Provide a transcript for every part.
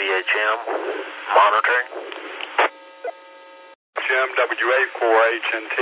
WHM, monitoring. Jim, WA4HNT.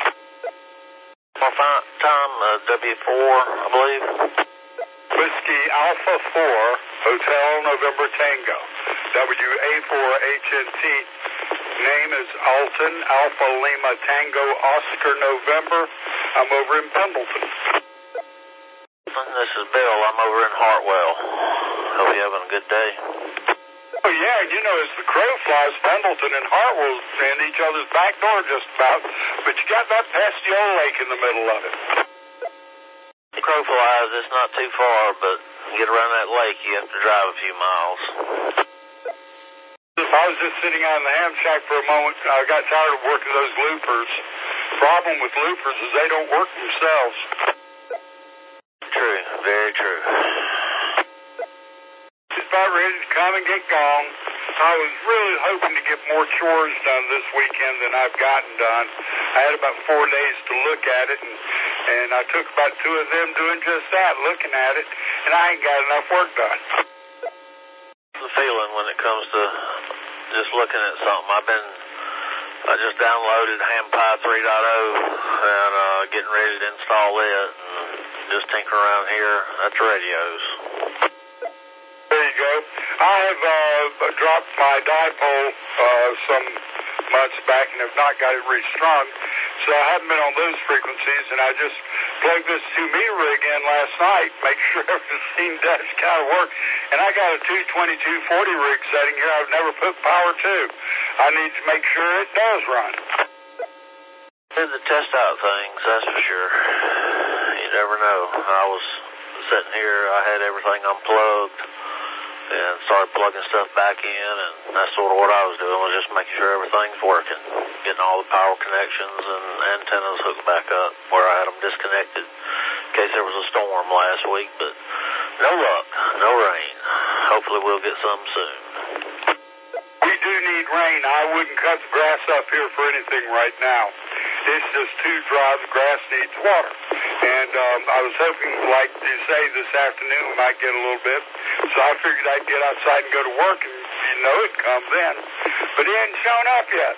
Time, W4, I believe. Whiskey Alpha 4, Hotel November Tango. WA4HNT. Name is Alton, Alpha Lima Tango, Oscar November. I'm over in Pendleton. This is Bill. I'm over in Hartwell. Hope you're having a good day. Oh, yeah, and you know, as the crow flies, Pendleton and Hartwell in each other's back door just about, but you got that pesky old lake in the middle of it. The crow flies, it's not too far, but get around that lake, you have to drive a few miles. I was just sitting out in the ham shack for a moment. I got tired of working those loopers. Problem with loopers is they don't work themselves. True, very true. Just about ready to come and get gone. I was really hoping to get more chores done this weekend than I've gotten done. I had about 4 days to look at it, and I took about 2 of them doing just that, looking at it, and I ain't got enough work done. The feeling when it comes to just looking at something. I just downloaded HamPi 3.0 and getting ready to install it and just tinkering around here at the radios. There you go. I have dropped my dipole some months back and have not got it restrung, so I haven't been on those frequencies, and I just plugged this 2-meter rig in last night, make sure everything does kind of work, and I got a 22240 rig setting here I've never put power to. I need to make sure it does run. Did the test out things, that's for sure. You never know. I was sitting here, I had everything unplugged and started plugging stuff back in, and that's sort of what I was doing, was just making sure everything's working, getting all the power connections and antennas hooked back up where I had them disconnected in case there was a storm last week, but no luck, no rain. Hopefully we'll get some soon. We do need rain. I wouldn't cut the grass up here for anything right now. It's just too dry. The grass needs water. And I was hoping, like you say, this afternoon we might get a little bit. So I figured I'd get outside and go to work, and you know it'd come then. But he hadn't shown up yet.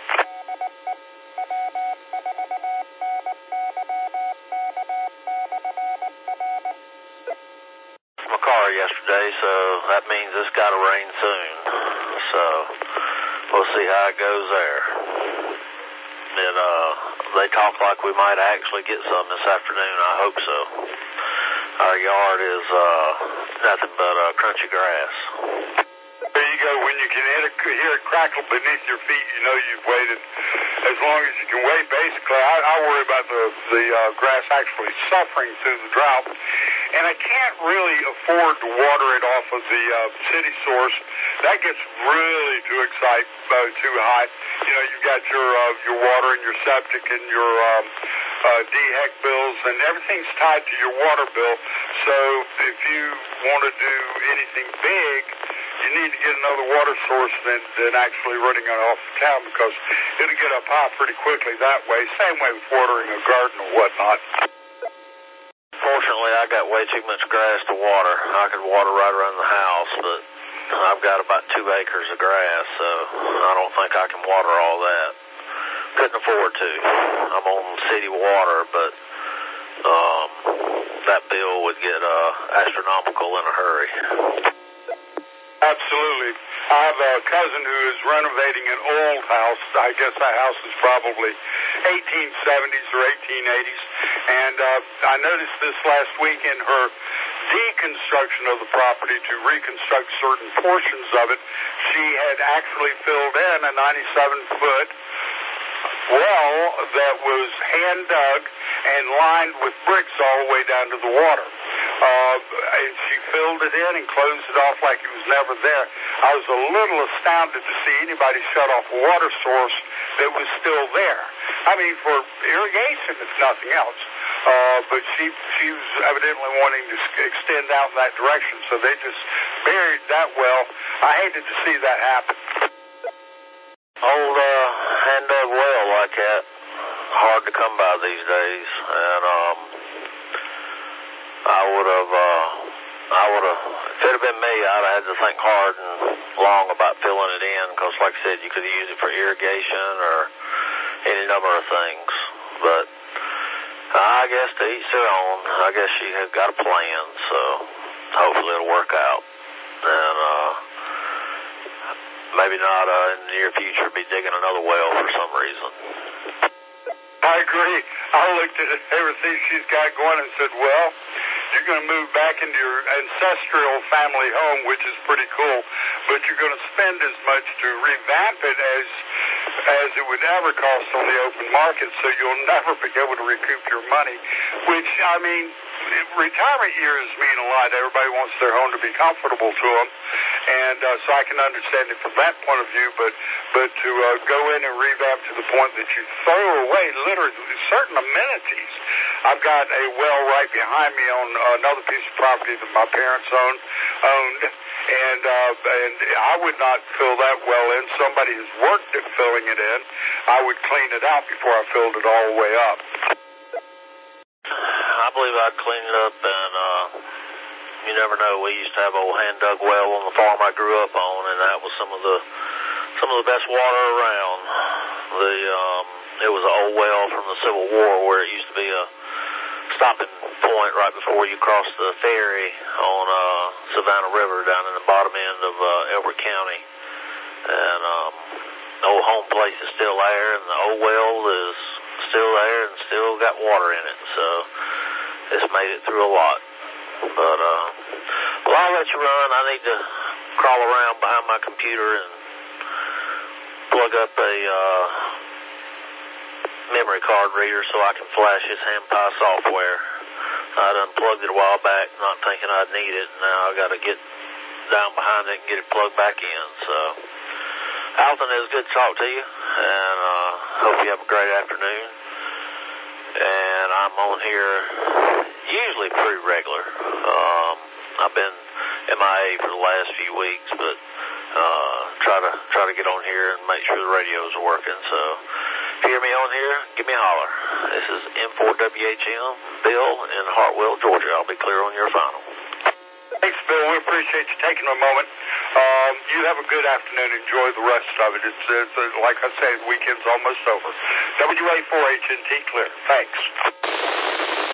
My car yesterday, so that means it's got to rain soon. So we'll see how it goes there. And they talk like we might actually get some this afternoon. I hope so. Our yard is nothing but crunchy grass. There you go. When you can hear it crackle beneath your feet, you know you've waited as long as you can wait. Basically, I worry about the grass actually suffering through the drought. And I can't really afford to water it off of the city source. That gets really too high. You know, you've got your water and your septic and your DHEC bills, and everything's tied to your water bill. So if you want to do anything big, you need to get another water source than actually running it off the town, because it'll get up high pretty quickly that way. Same way with watering a garden or whatnot. Fortunately, I got way too much grass to water. I could water right around the house, but I've got about 2 acres of grass, so I don't think I can water all that. Couldn't afford to. I'm on city water, but that bill would get astronomical in a hurry. Absolutely. I have a cousin who is renovating an old house. I guess that house is probably 1870s or 1880s. And I noticed this last week in her deconstruction of the property to reconstruct certain portions of it, she had actually filled in a 97-foot well that was hand dug and lined with bricks all the way down to the water. And she filled it in and closed it off like it was never there. I was a little astounded to see anybody shut off a water source that was still there. I mean, for irrigation, if nothing else. But she was evidently wanting to extend out in that direction, so they just buried that well. I hated to see that happen. Old hand-dug well like that, hard to come by these days, and I would have, if it had been me, I'd have had to think hard and long about filling it in because, like I said, you could use it for irrigation or any number of things. But I guess to each their own. I guess she had got a plan, so hopefully it'll work out. And maybe not in the near future be digging another well for some reason. I agree. I looked at everything she's got going and said, well, you're going to move back into your ancestral family home, which is pretty cool, but you're going to spend as much to revamp it as it would ever cost on the open market, so you'll never be able to recoup your money, which, I mean, retirement years mean a lot. Everybody wants their home to be comfortable to them, and so I can understand it from that point of view, but to go in and revamp to the point that you throw away literally certain amenities. I've got a well right behind me on another piece of property that my parents owned, and I would not fill that well in. Somebody has worked at filling it in. I would clean it out before I filled it all the way up. I believe I'd clean it up, and you never know. We used to have an old hand-dug well on the farm I grew up on, and that was some of the best water around. It was an old well from the Civil War where it used to be a stopping point right before you cross the ferry on Savannah River down in the bottom end of Elbert County. And the old home place is still there, and the old well is still there and still got water in it. So it's made it through a lot. But well, I'll let you run. I need to crawl around behind my computer and plug up a memory card reader so I can flash this HandPie software. I'd unplugged it a while back, not thinking I'd need it, and now I got to get down behind it and get it plugged back in. So, Alton, it was good to talk to you, and hope you have a great afternoon. And I'm on here usually pretty regular. I've been MIA for the last few weeks, but try to get on here and make sure the radios are working. So if you hear me on here, give me a holler. This is M4WHM, Bill in Hartwell, Georgia. I'll be clear on your final. Thanks, Bill. We appreciate you taking a moment. You have a good afternoon. Enjoy the rest of it. It's like I said, the weekend's almost over. WA4HNT clear. Thanks.